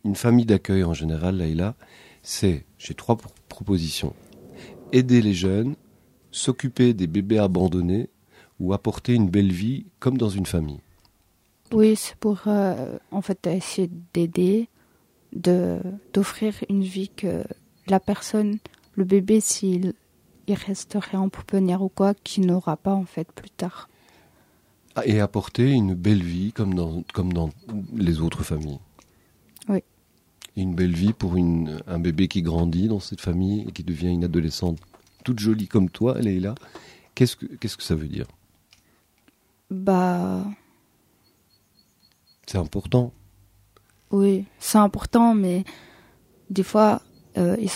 une famille d'accueil en général, Leïla, j'ai 3 propositions. Aider les jeunes, s'occuper des bébés abandonnés ou apporter une belle vie comme dans une famille. Oui, c'est pour en fait essayer d'aider, d'offrir une vie que la personne, le bébé, s'il il resterait en pouponnière ou quoi, qu'il n'aura pas en fait plus tard. Et apporter une belle vie comme dans les autres familles. Oui. Et une belle vie pour un bébé qui grandit dans cette famille et qui devient une adolescente toute jolie comme toi, Leïla. Qu'est-ce que ça veut dire ? Bah... C'est important. Oui, c'est important, mais des fois, ils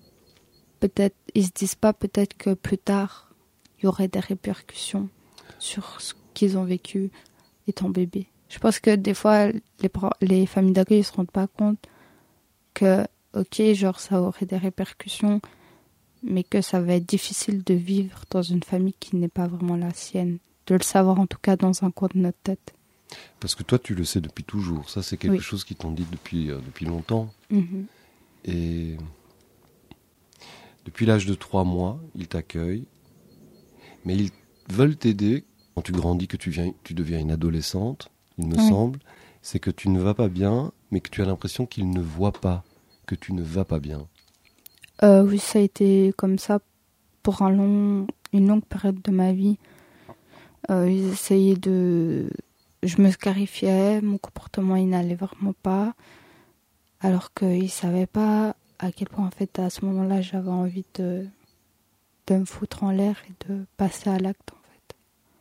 se disent pas peut-être que plus tard, il y aurait des répercussions sur ce qu'ils ont vécu étant bébé. Je pense que des fois, les familles d'accueil ne se rendent pas compte que, ok, genre ça aurait des répercussions, mais que ça va être difficile de vivre dans une famille qui n'est pas vraiment la sienne. De le savoir en tout cas dans un coin de notre tête. Parce que toi, tu le sais depuis toujours. Ça, c'est quelque chose qu'ils t'ont dit depuis longtemps. Mm-hmm. Et depuis l'âge de 3 mois, ils t'accueillent. Mais ils veulent t'aider. Quand tu grandis, que tu deviens une adolescente, il me semble, c'est que tu ne vas pas bien, mais que tu as l'impression qu'ils ne voient pas que tu ne vas pas bien. Oui, ça a été comme ça pour une longue période de ma vie. Ils essayaient je me scarifiais, mon comportement il n'allait vraiment pas, alors qu'ils ne savaient pas à quel point en fait à ce moment-là j'avais envie de me foutre en l'air et de passer à l'acte en fait.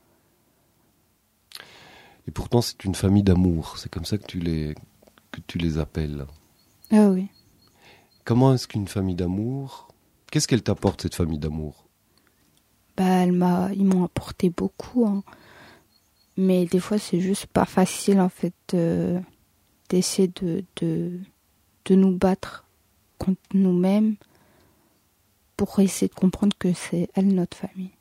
Et pourtant c'est une famille d'amour, c'est comme ça que tu les appelles. Ah oui. Comment est-ce qu'une famille d'amour, qu'est-ce qu'elle t'apporte cette famille d'amour ? Bah ils m'ont apporté beaucoup, hein. Mais des fois c'est juste pas facile en fait d'essayer de nous battre contre nous-mêmes pour essayer de comprendre que c'est elle notre famille.